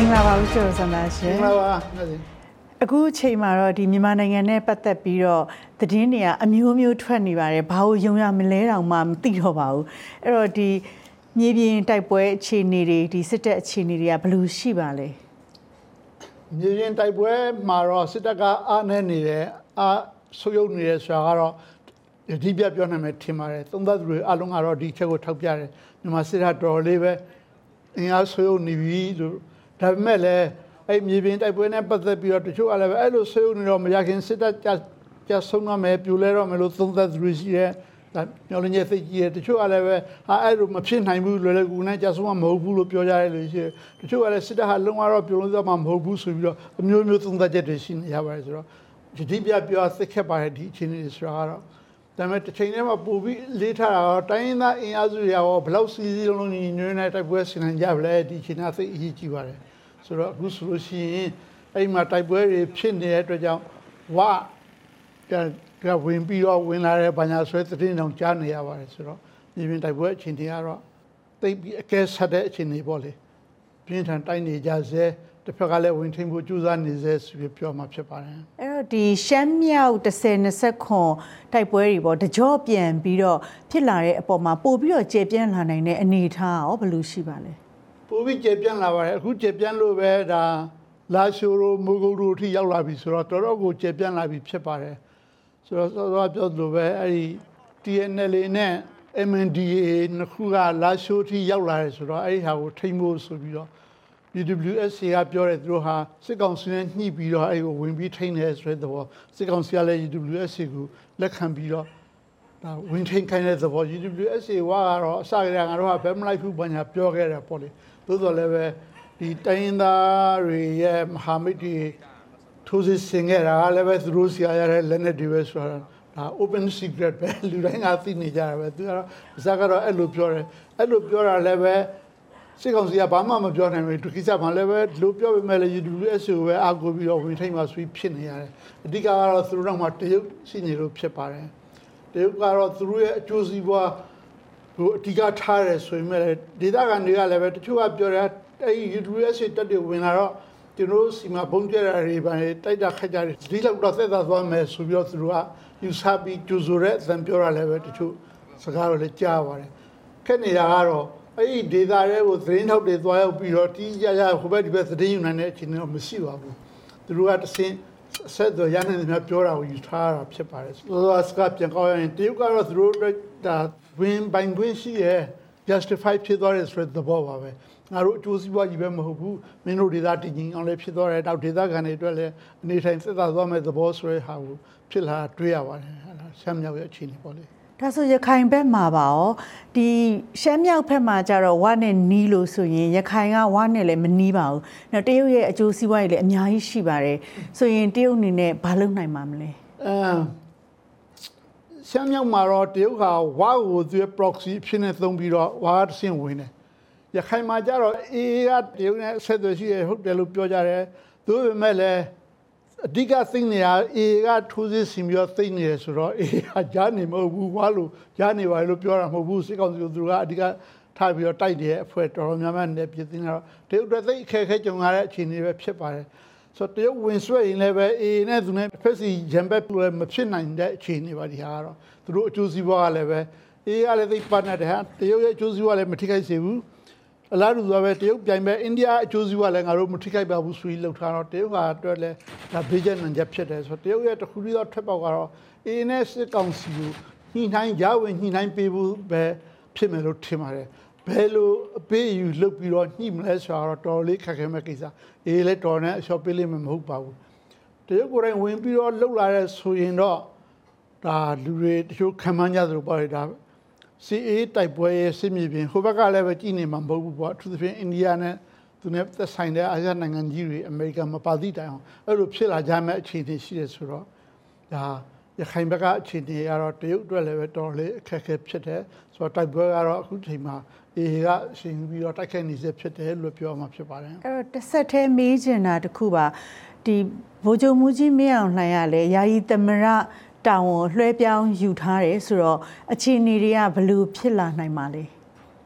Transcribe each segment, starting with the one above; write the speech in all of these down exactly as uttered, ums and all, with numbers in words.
င်္ဂလာပါဦးကျော်စံသားရှင်မင်္ဂလာပါအခုချိန်မှာတော့ဒီမြန်မာနိုင်ငံနဲ့ပတ်သက်ပြီးတော့သတင်းတွေကအမျိုးမျိုးထွက်နေပါတယ်ဘာလို့ယုံရမလဲတောင်မှမသိတော့ပါဘူးအဲ့တော့ဒီမြေပြင်တိုက်ပွဲအခြေအနေတွေဒီစစ်တပ်အခြေအနေတွေကဘယ်လိုရှိပါလဲမြေပြင်တိုက်ပွဲမှာတော့စစ်တပ်ကအားနည်းနေတယ်အားဆုပ်ယုပ်နေတယ်ဆိုတာကတော့ဒီပြပြောနိုင်မယ်ထင်ပါတယ်သုံးသပ်သူတွေအလုံးကတော့ဒီချက်ကိုထောက်ပြတယ်မြန်မာစစ်တပ်တော်လေးပဲအင်အားဆုပ်ယုပ်နေပြီလို့ဒါပေမဲ့လည်းအဲ့မြေပြင်တိုက်ပွဲနဲ့ပတ်သက်ပြီးတော့တချို့ကလည်းအဲ့လိုဆုပ်ယုပ်နေတော့မရခင်စစ်တပ်ကြဆုံးတော့မယ်ပြိုလဲတော့မယ်လို့သုံးသပ်သူတွေရှိတယ်ဒါမျောလင်းချက်သိကြီးတယ်တချို့ကလည်းပဲဟာအဲ့လိုမဖြစ်နိုင်ဘူးလွယ်လွယ်ကူကူနဲ့ကြဆုံးမှာမဟုတ်ဘူးလို့ပြောကြတယ်လို့ရှိတယ်တချို့ကလည်းစစ်တပ်ဟာလုံးဝတော့ပြိုလို့တော့မှာမဟုတ်ဘူးဆိုပြီးတော့အမျိုးမျိုးသုံးသပ်ချက်တွေရှိနေရပါတယ်ဆိုတော့ဒီပြပြောသိခဲ့ပါတယ်ဒီအခြေအနေတွေဆိုတော့ဒါပေမဲ့တစ်ချိန်တည်းမှာပို့ပြီးလေးထားတာတော့တိုင်းရင်းသားအင်အားစုတွေရောဘယ်လောက်စီစီလုံးလုံးညီညွတ်နေတိုက်ပွဲဆင်နိုင်ကြဗလဲဒီအခြေအနေသိအရေးကြီးပါတယ်ဆိုတော့အခုဆိုလို့ရှိရင်အဲ့မှာတိုက်ပွဲတွေဖြစ်နေတဲ့အတွက်ကြောင့်ဝကဝင်ပြီးတော့ဝင်လာတဲ့ဘာညာဆွဲသတင်းတောင်ကြားနေရပါတယ်ဆိုတော့ဒီပြင်တိုက်ပွဲအခြေအနေကတော့သိပြီးအကဲဆက်တဲ့အခြေအနေပေါ့လေပြင်းထန်တိုက်နေကြစေတစ်ဖက်ကလည်းဝင်ထိန်ဖို့ကြိုးစားနေစေဆိုပြီးပြောမှဖြစ်ပါတယ်အဲ့တော့ဒီရှမ်းမြောက်တစ်ဆယ်နှစ်ဆက်ခွန်တိုက်ပွဲတွေပေါ့တကြော့ပြန်ပြီးတော့ဖြစ်လာတဲ့အပေါ်မှာပို့ပြီးတော့ကျေပြန့်လာနိုင်တဲ့အနေအထားရောဘယ်လိုရှိပါလဲပို့ပြီးကျေပြန့်လာပါတယ်အခုကျေပြန့်လို့ပဲဒါလာရှိုရိုမိုးကုတ်တို့အထိရောက်လာပြီဆိုတော့တော်တော်ကိုကျေပြန့်လာပြီဖြစ်ပါတယ်ဆိုတော့စောစောပြောလို့ပဲအဲ့ဒီ T N L A နဲ့ M N D A နှစ်ခုကလာရှိုးအထိရောက်လာတယ်ဆိုတော့အဲ့ဒီဟာကိုထိမ့်ဖို့ဆိုပြီးတော့ U W S C ကပြောတယ်သူတို့ဟာစစ်ကောင်စီနဲ့ညှိပြီးတော့အဲ့ကိုဝင်ပြီးထိန်းတယ်ဆိုတဲ့သဘောစစ်ကောင်စီကလည်း U W S C ကိုလက်ခံပြီးတော့ဒါဝင်ထိန်းခိုင်းတဲ့သဘော U W S C ဝါကတော့အစကတည်းကငါတို့ကဘယ်မလိုက်ဘူးဘာညာပြောခဲ့တယ်ပေါ့လေသို့တော်လည်းပဲဒီတိုင်းရင်းသားတွေရဲ့မဟာမိတ်တွေထိုးစစ်ဆင်ခဲ့တာလည်းပဲသူတို့စီရတဲ့လက်နဲ့တွေပဲဆိုတာဒါ open secret ပဲလူတိုင်းကသိနေကြတာပဲသူကတော့အစကတော့အဲ့လိုပြောတယ်အဲ့လိုပြောတာလည်းပဲစစ်ကောင်စီကဘာမှမပြောနိုင်ဘူးသူကိစ္စမှလည်းပဲလို့ပြောပေမဲ့လည်း U W S C ကိုပဲအားကိုးပြီးတော့ဝင်ထိန်မှာဆွေးဖြစ်နေရတယ်အဓိကကတော့သူတို့တော့မှတရုတ်ရှိနေလို့ဖြစ်ပါတယ်တရုတ်ကတော့သူတို့ရဲ့အကျိုးစီးပွားကိုအဓိကထားတယ်ဆိုပေမဲ့ဒေသခံတွေကလည်းပဲတချို့ကပြောတယ်အဲ့ U W S C တက်တွေဝင်လာတော့ကျွန်တော်စီမှာဘုံကျရတွေပါတိုက်တာခက်ကြတယ်ဒီလောက်တော့သက်သာသွားမယ်ဆိုပြီးတော့သူတို့ကယူဆပြီးကျူဆိုတဲ့အသံပြောတာလည်းပဲတချို့စကားတော့လည်းကြားပါတယ်ခက်နေတာကတော့အဲ့ဒီဒေတာတွေကိုသတင်းထောက်တွေသွားရောက်ပြီးတော့တီးကြကြဟိုဘက်ဒီဘက်သတင်းယူနိုင်တဲ့အခြေအနေတော့မရှိပါဘူးသူတို့ကတဆင်းဆက်တော့ရနိုင်တယ်များပြောတာကိုယူထားတာဖြစ်ပါတယ်ဆိုတော့စကားပြန်ကောင်းရင်တရုတ်ကတော့သူတို့ဒါဝင်ပိုင်ခွင့်ရှိရဲ့ justify ဖြစ်သွားတယ်ဆိုတဲ့သဘောပါပဲငါတို့အကျိုးစီးပွားကြီးပဲမဟုတ်ဘူးမင်းတို့ဒေသတည်ငြိမ်အောင်လည်းဖြစ်သွားတယ်နောက်ဒေသခံတွေအတွက်လည်းအနေထိုင်သက်သာသွားမဲ့သဘောဆိုတဲ့ဟာကိုဖြစ်လာတွေ့ရပါတယ်ဟာရှမ်းမြောက်ရဲ့အခြေအနေပေါ့လေဒါဆိုရခိုင်ဘက်မှာပါရောဒီရှမ်းမြောက်ဘက်မှာကျတော့ဝနဲ့နီးလို့ဆိုရင်ရခိုင်ကဝနဲ့လည်းမနီးပါဘူး။နောက်တရုတ်ရဲ့အကျိုးစီးပွားရေးလည်းအများကြီးရှိပါတယ်။ဆိုရင်တရုတ်အနေနဲ့ဘာလုပ်နိုင်မှာမလဲ။အဲရှမ်းမြောက်မှာတော့တရုတ်ကဝါကိုသူရဲ့ proxy ဖြစ်နေသုံးပြီးတော့ဝါတဆင့်ဝင်တယ်။ရခိုင်မှာကျတော့ A A ကတရုတ်နဲ့ဆက်သွယ်ရှိရဟုတ်တယ်လို့ပြောကြတယ်။သို့ပေမဲ့လည်းအဓိကသိနေရ A ကထိုးစစ်ဆင်ပြီးတော့သိနေတယ်ဆိုတော့ A ကကြားနေမဟုတ်ဘူးဝါလို့ကြားနေပါလို့ပြောတာမဟုတ်ဘူးစစ်ကောင်စီကသူကအဓိကထားပြီးတော့တိုက်တယ်အဖွဲ့တော်တော်များများနဲ့ပြည်သိနေတော့တရုတ်တွေသိအခက်ခဲကြုံရတဲ့အခြေအနေပဲဖြစ်ပါတယ်ဆိုတော့တရုတ်ဝင်ဆွဲရင်လည်းပဲ A နဲ့သူနဲ့တစ်ဖက်စီရံဘက်လို့မဖြစ်နိုင်တဲ့အခြေအနေပါဒီဟာကတော့သူတို့အကျိုးစီးပွားကလည်းပဲ A ကလည်းသိပတ်နေတဲ့ဟာတရုတ်ရဲ့အကျိုးစီးပွားလည်းမထိခိုက်စေဘူးအလားတူဆိုပဲတရုတ်ပြိုင်ပဲအိန္ဒိယအကျိုးစီးပွားလည်းငါတို့မထိခိုက်ပါဘူးဆိုပြီးလှုပ်ထားတော့တရုတ်ကအတွက်လည်းဒါဘေးကျနံချက်ဖြစ်တယ်ဆိုတော့တရုတ်ရဲ့တစ်ခုတည်းသောထွက်ပေါက်ကတော့ A နဲ့စစ်ကောင်စီကိုညှိနှိုင်းရဝင်ညှိနှိုင်းပေးဖို့ပဲဖြစ်မယ်လို့ထင်ပါတယ်ဘယ်လိုအပေးအယူလုပ်ပြီးတော့ညှိမလဲဆိုတော့တော်လေးခက်ခဲမဲ့ကိစ္စ A လည်းတော်နဲ့အလျှော့ပေးလိမ့်မယ်မဟုတ်ပါဘူးတရုတ်ကိုယ်တိုင်ဝင်ပြီးတော့လှုပ်လာတဲ့ဆိုရင်တော့ဒါလူတွေတချို့ခံမှန်းကြသလိုပေါ့လေဒါစီအေးတိုက်ပွဲရဲ့စစ်မြေပြင်ဟိုဘက်ကလည်းပဲကြည်နေမှာမဟုတ်ဘူးပေါ့အထူးသဖြင့်အိန္ဒိယနဲ့သူနဲ့သက်ဆိုင်တဲ့အာရှနိုင်ငံကြီးတွေအမေရိကန်မပါသည့်တိုင်အောင်အဲ့လိုဖြစ်လာကြမဲ့အခြေအနေရှိတယ်ဆိုတော့ဒါရခိုင်ဘက်ကအခြေအနေကတော့တရုတ်အတွက်လည်းပဲတော်လေးအခက်အခဲဖြစ်တယ်ဆိုတော့တိုက်ပွဲကတော့အခုချိန်မှာအေကအရှင်ပြီးတော့တိုက်ခိုက်နေစေဖြစ်တယ်လို့ပြောမှာဖြစ်ပါတယ်အဲ့တော့တစ်ဆက်တည်းမေးချင်တာတခုပါဒီဗိုလ်ချုပ်မှုကြီးမင်းအောင်လှိုင်ရလဲယာယီသမရတောင်လွှဲပြောင်းယူထားတယ်ဆိုတော့အခြေအနေတွေကဘယ်လိုဖြစ်လာနိုင်မှာလဲ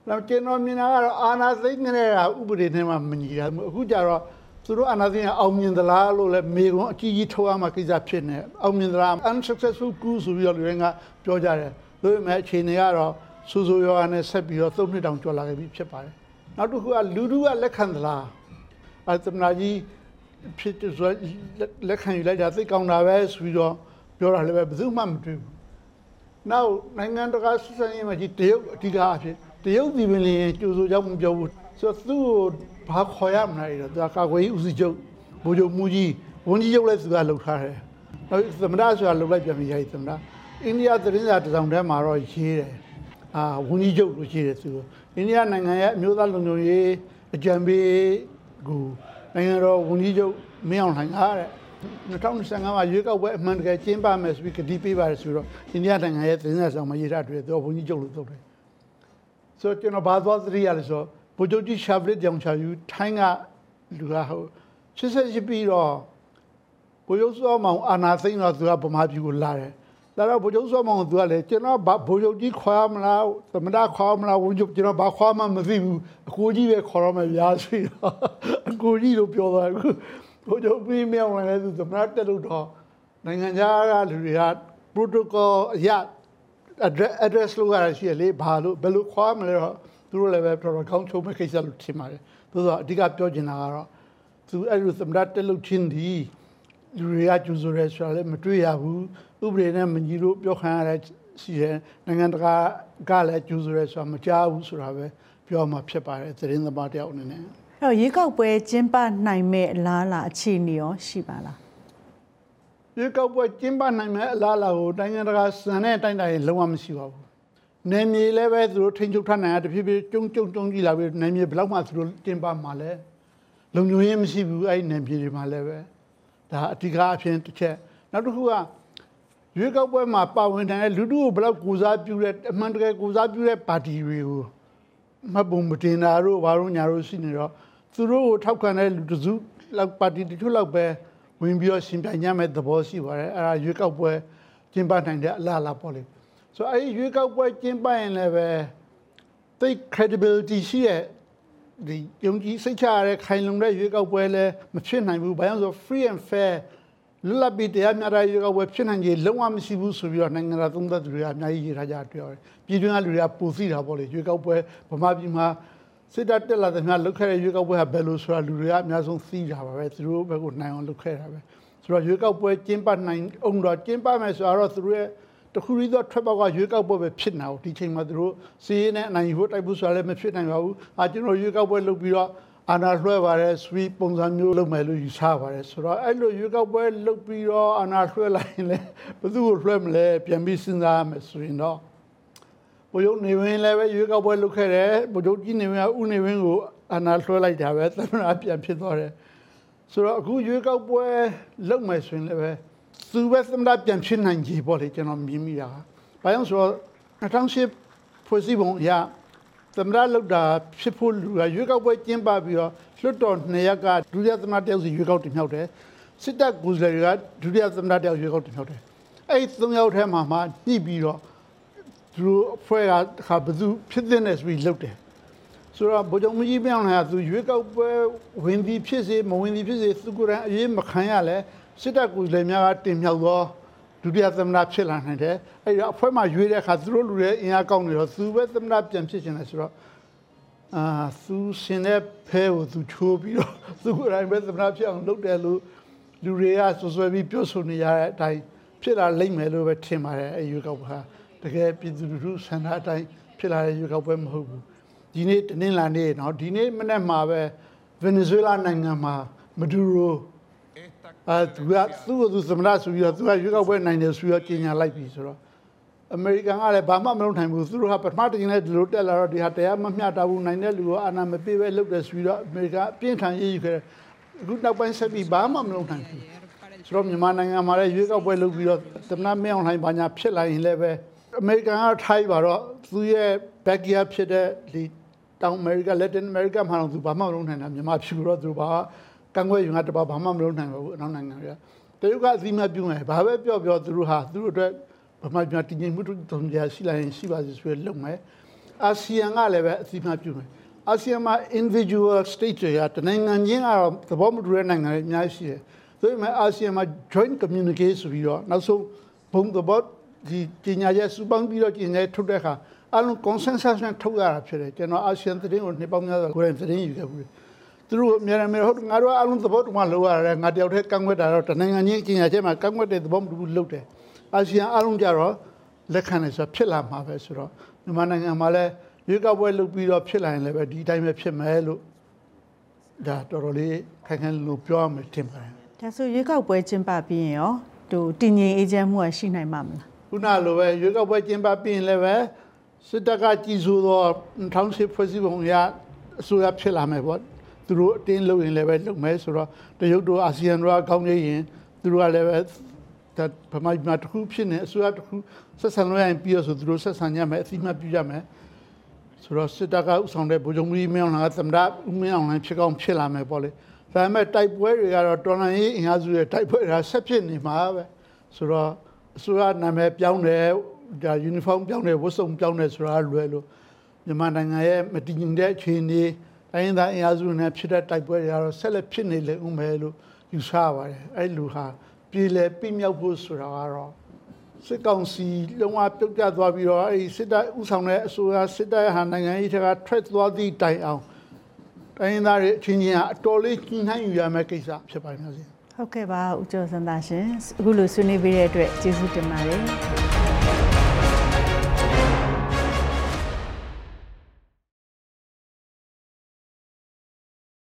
နောက်ကျွန်တော်မြင်တာကတော့အာနာသိန်းနဲ့ကဥပဒေနဲ့မှမညီတာအခုကြတော့သူတို့အာနာသိန်းအောင်မြင်သလားလို့လည်းမေကွန်းအကြီးကြီးထုတ်ရမှာကိစ္စဖြစ်နေအောင်မြင်သလား unsuccessful coup ဆိုပြီးတော့လူတွေကပြောကြတယ်ဒါပေမဲ့အခြေအနေကတော့စူးစူးရွာနဲ့ဆက်ပြီးတော့သုံးနှစ်တောင်ကျော်လာခဲ့ပြီဖြစ်ပါတယ်နောက်တစ်ခုကလူထုကလက်ခံသလားအဲသမနာကြီးဖြစ်ဆိုလက်ခံယူလိုက်တာသိကောင်းတာပဲဆိုပြီးတော့ပြောတာလည်းပဲဘယ်သူမှမတွေ့ဘူးနောက်နိုင်ငံတကာစစ်ဆေးရေးမှာကြီးတရုတ်အဓိကအဖြစ်တရုတ်ပြည်ပင်လည်းကြိုးစိုးကြောင်းမပြောဘူးဆိုတော့သူ့ကိုဘာခေါ်ရမလဲတော့သူကကာကွယ်ရေးဦးစီးချုပ်ဗိုလ်ချုပ်မူကြီးဝန်ကြီးချုပ်လည်းသူကလှုပ်ထားတယ်နောက်သမ္မတဆိုတာလှုပ်လိုက်ပြန်ပြီးရိုက်သမ္မတအိန္ဒိယသတင်းစာတစ်စောင်ထဲမှာတော့ရေးတယ်အာဝန်ကြီးချုပ်လို့ရေးတယ်သူအိန္ဒိယနိုင်ငံရဲ့အမျိုးသားလုံခြုံရေးအကြံပေးကိုနိုင်ငံတော်ဝန်ကြီးချုပ်မင်းအောင်လှိုင်ကတဲ့၂၀၂၅မှာရွေးကောက်ပွဲအမှန်တကယ်ကျင်းပမယ်ဆိုပြီးကတိပေးပါတယ်ဆိုတော့အိန္ဒိယနိုင်ငံရဲ့သတင်းစာဆောင်မှာရေးထားတယ်သူကဝန်ကြီးချုပ်လို့သုံးတယ်ဆိုတော့ကျွန်တော်ဘာသွားသတိရလဲဆိုတော့ဗိုလ်ချုပ်ကြီးရှာဗလစ်ကြောင်ချာယူထိုင်းကလူကဟိုရှစ်ဆက်ရှိပြီးတော့ဗိုလ်ချုပ်စောမောင်အာနာသိန်းတော့သူကဗမာပြည်ကိုလာတယ်ဒါတော့ဗိုလ်ချုပ်စောမောင်ကသူကလေကျွန်တော်ဗိုလ်ချုပ်ကြီးခွာမလားသမ္မတခွာမလားဝန်ကြီးကျွန်တော်ဘာခွာမှမသိဘူးအကိုကြီးပဲခေါ်ရမယ်များဆိုတော့အကိုကြီးလို့ပြောသွားတယ်ဘိုလ်ချုပ်ပြီးမြောင်းလည်းသူသမ္မတတက်လို့တော့နိုင်ငံခြားကလူတွေက protocol အရ address address လို့ရရှိလေဘာလို့ဘယ်လိုခွာမလဲတော့သူတို့လည်းပဲတော်တော်ကောင်းချုံမဲ့ကိစ္စလို့ထင်ပါတယ်သို့သောအဓိကပြောချင်တာကတော့သူအဲ့လိုသမ္မတတက်လို့ချင်းဒီလူတွေကကျူဆိုရဲဆိုတာလည်းမတွေ့ရဘူးဥပဒေနဲ့မညီလို့ပြောခံရတဲ့ရှိတယ်နိုင်ငံတကာကလည်းကျူဆိုရဲဆိုတာမကြားဘူးဆိုတာပဲပြောမှဖြစ်ပါတယ်သတင်းသမားတယောက်အနေနဲ့အဲ့တော့ရေကောက်ပွဲကျင်းပနိုင်မဲ့အလားအလာအခြေအနေရောရှိပါလားရေကောက်ပွဲကျင်းပနိုင်မဲ့အလားအလာကိုနိုင်ငံတကာစံနဲ့တိုင်းတိုင်းလုံးဝမရှိပါဘူးနေမြေလည်းပဲသူတို့ထိန်းချုပ်ထားနိုင်တာတဖြည်းဖြည်းကျုံကျုံကျုံကြည့်လာပြီးနေမြေဘယ်လောက်မှသူတို့ကျင်းပမှာလဲလုံခြုံရေးမရှိဘူးအဲ့ဒီနေမြေတွေမှာလည်းပဲဒါအဓိကအဖြစ်တစ်ချက်နောက်တစ်ခုကရွေးကောက်ပွဲမှာပါဝင်တဲ့လူထုကိုဘယ်လောက်ကိုစားပြုတဲ့အမှန်တကယ်ကိုစားပြုတဲ့ပါတီတွေကိုမပုံမတင်တာတို့ဘာလို့ညာတို့ရှိနေတော့သူတို့ကိုထောက်ခံတဲ့လူတစုလောက်ပါတီတချို့လောက်ပဲဝင်ပြီးတော့ရှင်ပြိုင်ညမဲ့သဘောရှိပါတယ်အဲ့ဒါရွေးကောက်ပွဲကျင်းပနိုင်တဲ့အလားအလာပေါ့လေဆိုအဲ့ဒီရွေးကောက်ပွဲကျင်းပရင်လည်းပဲသိ credibility ရှိတဲ့ဒီယုံကြည်စိတ်ချရတဲ့ခိုင်လုံတဲ့ရွေးကောက်ပွဲလည်းမဖြစ်နိုင်ဘူးဘာလို့ဆို free and fair လွတ်လပ်ပြီးတရားမျှတတဲ့ရွေးကောက်ပွဲဖြစ်နိုင်ကြီးလုံးဝမရှိဘူးဆိုပြီးတော့နိုင်ငံသားသုံးသပ်သူတွေကအများကြီးရေးထားကြတွေ့ရတယ်ပြည်တွင်းကလူတွေကပိုသိတာပေါ့လေရွေးကောက်ပွဲဗမာပြည်မှာစစ်တပ်တက်လာတဲ့များလုပ်ခဲ့တဲ့ရွေးကောက်ပွဲကဘယ်လိုဆိုတာလူတွေကအများဆုံးသိကြပါပဲသူတို့ဘက်ကနိုင်အောင်လုပ်ခဲ့တာပဲဆိုတော့ရွေးကောက်ပွဲကျင်းပနိုင်အောင်တော့ကျင်းပမယ်ဆိုတော့သူတို့ရဲ့တခုရီတော့ထွက်ပေါက်ကရွေးကောက်ပွဲပဲဖြစ်နေအောင်ဒီချိန်မှာသူတို့စီးရင်နဲ့အနိုင်ဖို့တိုက်ဖို့ဆိုတာလည်းမဖြစ်နိုင်ပါဘူးအာကျွန်တော်ရွေးကောက်ပွဲလုပ်ပြီးတော့အာဏာလွှဲပါတယ်ဆွေးပုံစံမျိုးလုပ်မယ်လို့ယူဆပါတယ်ဆိုတော့အဲ့လိုရွေးကောက်ပွဲလုပ်ပြီးတော့အာဏာလွှဲလိုက်ရင်လည်းဘယ်သူ့ကိုလွှဲမလဲပြန်ပြီးစဉ်းစားရမယ်ဆိုရင်တော့ဗိုလ်ချုပ်နေဝင်းလည်းပဲရွေးကောက်ပွဲလုပ်ခဲ့တယ်ဗိုလ်ချုပ်ကြီးနေဝင်းကဦးနေဝင်းကိုအာဏာလွှဲလိုက်တာပဲသမ္မတပြန်ဖြစ်သွားတယ်ဆိုတော့အခုရွေးကောက်ပွဲလုပ်မယ်ဆိုရင်လည်းပဲသူပဲသမ္မတပြန်ဖြစ်နိုင်ကြီးပေါ့လေကျွန်တော်မြင်မိတာဘာလို့ဆိုတော့၂၀၀၈ဖွဲ့စည်းပုံအရသမ္မတလောက်တာဖြစ်ဖို့လူကရွေးကောက်ပွဲကျင်းပပြီးတော့လွှတ်တော်နှစ်ရက်ကဒုတိယသမ္မတတယောက်စီရွေးကောက်တင်မြှောက်တယ်စစ်တပ်ကိုယ်စားလှယ်တွေကဒုတိယသမ္မတတယောက်ရွေးကောက်တင်မြှောက်တယ်အဲ့ဒီသုံးယောက်ထဲမှာမှညှိပြီးတော့သူတို့အဖွဲ့ကခါဘယ်သူဖြစ်တဲ့နဲ့ဆိုပြီးလုပ်တယ်ဆိုတော့ဗိုလ်ချုပ်မကြီးပြောင်းလာသူရွေးကောက်ပွဲဝင်ပြီးဖြစ်စေမဝင်ပြီးဖြစ်စေသူကိုယ်တိုင်အရေးမခံရလဲစစ်တပ်ကိုယ်စားလှယ်များကတင်မြှောက်တော့ဒုတိယသမ္မတဖြစ်လာနိုင်တယ်အဲ့တော့အဖွဲ့မှာရွေးတဲ့အခါသူတို့လူတွေအင်အားကောင်းနေတော့သူပဲသမ္မတပြန်ဖြစ်ရှင်တယ်ဆိုတော့အာသူရှင်တဲ့ဖဲကိုသူချိုးပြီးတော့သူကိုယ်တိုင်ပဲသမ္မတဖြစ်အောင်လုပ်တယ်လို့လူတွေကဆွဆွဲပြီးပြောဆိုနေရတဲ့အတိုင်းဖြစ်လာလိမ့်မယ်လို့ပဲထင်ပါတယ်အဲ့ရွေးကောက်ပွဲတကယ်ပြည်သူလူထုဆန္ဒအတိုင်းဖြစ်လာတဲ့ရွေးကောက်ပွဲမဟုတ်ဘူးဒီနေ့တနင်္လာနေ့เนาะဒီနေ့မနေ့မှာပဲဗင်နီဇွဲလားနိုင်ငံမှာမဒူရိုအဲသူကသူ့ကိုသူသမ္မတဆိုပြီးတော့သူကရွေးကောက်ပွဲနိုင်တယ်ဆိုပြီးတော့ကြေညာလိုက်ပြီဆိုတော့အမေရိကန်ကလည်းဘာမှမလုပ်နိုင်ဘူးသူတို့ကပထမတစ်ချိန်နဲ့ဒီလိုတက်လာတော့ဒီဟာတရားမမျှတဘူးနိုင်တဲ့လူကိုအာဏာမပေးပဲလုပ်တယ်ဆိုပြီးတော့အမေရိကန်အပြင်းထန်ရေးယူခဲ့တယ်အခုနောက်ပိုင်းဆက်ပြီးဘာမှမလုပ်နိုင်ဘူးဆိုတော့မြန်မာနိုင်ငံမှာလည်းရွေးကောက်ပွဲလုပ်ပြီးတော့သမ္မတမင်းအောင်လှိုင်ဘာညာဖြစ်လာရင်လည်းပဲအမေရိကန်ကထိုင်းပါတော့သူရဲ့ backyard ဖြစ်တဲ့ဒီတောင်အမေရိကလက်တင်အမေရိကမှာတော့သူဘာမှမလုပ်နိုင်တာမြန်မာပြည်တော့သူဘာကံွယ်ယူငါတပါဘာမှမလုပ်နိုင်ဘူးအနောက်နိုင်ငံတွေကတရုတ်ကအသီးမပြုံးတယ်ဘာပဲပြောပြောသူတို့ဟာသူတို့အတွက်ဗမာပြည်တည်ငြိမ်မှုတုံ့ပြန်ရှိလာရင်ရှိပါစေဆိုရလုပ်မယ်အာဆီယံကလည်းပဲအသိအမှတ်ပြုမယ်အာဆီယံမှာ individual state တွေကတနိုင်ငံချင်းကတော့သဘောမတူတဲ့နိုင်ငံတွေအများကြီးရှိတယ်ဆိုပေမဲ့အာဆီယံမှာ joint communique ဆိုပြီးတော့နောက်ဆုံးဘုံသဘောဒီပညာရေးစုပေါင်းပြီးတော့ပညာရေးထုတ်တဲ့အခါအလုံး consensus နဲ့ထုတ်ရတာဖြစ်တယ်ကျွန်တော်အာဆီယံသတင်းကိုနှစ်ပေါင်းများစွာကိုယ်တိုင်သတင်းယူခဲ့ဘူးသူတို့အများအများဟုတ်ငါတို့အလုံးသဘောတူမှလောက်ရတယ်ငါတယောက်တည်းကန့်ကွက်တာတော့တနိုင်ငံချင်းပညာရေးမှာကန့်ကွက်တဲ့သဘောမတူဘူးလုပ်တယ်အာဆီယံအလုံးကြတော့လက်ခံနေဆိုဖြစ်လာမှာပဲဆိုတော့မြန်မာနိုင်ငံမှာလည်းရွေးကောက်ပွဲလုပ်ပြီးတော့ဖြစ်လာရင်လည်းပဲဒီအတိုင်းပဲဖြစ်မယ်လို့ဒါတော်တော်လေးခိုင်ခိုင်လို့ပြောရမယ်ထင်ပါတယ်ဒါဆိုရွေးကောက်ပွဲကျင်းပပြီးရင်ရောသူတည်ငြိမ်အေးချမ်းမှုရှိနိုင်မှာမလားခုနလိုပဲရွေးကောက်ပွဲကျင်းပပြီးရင်လည်းပဲစစ်တပ်ကကြီးစိုးသောထောင်စစ်ဖွဲ့စည်းပုံရအစိုးရဖြစ်လာမယ်ပေါ့သူတို့အတင်းလုပ်ရင်လည်းပဲလုပ်မယ်ဆိုတော့တရုတ်တို့အာဆီယံတို့ကကောင်းနေရင်သူတို့ကလည်းပဲဒါဗမာပြည်မှာတစ်ခုဖြစ်နေအစိုးရတစ်ခုဆက်ဆံလို့ရရင်ပြီးတော့ဆိုသူတို့ဆက်ဆံကြမယ်အသိမှတ်ပြုကြမယ်ဆိုတော့စစ်တပ်ကဥဆောင်တဲ့ဗိုလ်ချုပ်ကြီးမင်းအောင်လှိုင်ကသမ္မတဦးမင်းအောင်လှိုင်ဖြစ်ကောင်းဖြစ်လာမယ်ပေါ့လေဒါပေမဲ့တိုက်ပွဲတွေကတော့တော်လှန်ရေးအင်အားစုတွေတိုက်ပွဲတွေကဆက်ဖြစ်နေမှာပဲဆိုတော့အစိုးရနာမည်ပြောင်းတယ်ဒါယူနီဖောင်းပြောင်းတယ်ဝတ်စုံပြောင်းတယ်ဆိုတာလွယ်လို့မြန်မာနိုင်ငံရဲ့မတည်ငြိမ်တဲ့အခြေအနေတိုင်းရင်းသားအင်အားစုတွေနဲ့ဖြစ်တဲ့တိုက်ပွဲတွေကတော့ဆက်လက်ဖြစ်နေလေဦးမယ်လို့ယူဆပါတယ်အဲ့လူဟာပြည်လေပြမြောက်ဖို့ဆိုတာကတော့စစ်ကောင်စီလုံးဝပြုတ်ကျသွားပြီးတော့အဲ့ဒီစစ်တပ်ဥဆောင်တဲ့အစိုးရစစ်တပ်ဟာနိုင်ငံရေးထက်ကထွက်သွားသည့်တိုင်အောင်တိုင်းရင်းသားတွေအချင်းချင်းအတော်လေးကြီးနှိုင်းယူရမယ့်ကိစ္စဖြစ်ပါမယ်ဟုတ်ကဲ့ပါဦးကျော်စံသာရှင်အခုလိုဆွေးနွေးပေးတဲ့အတွက်ကျေးဇူးတင်ပါတယ်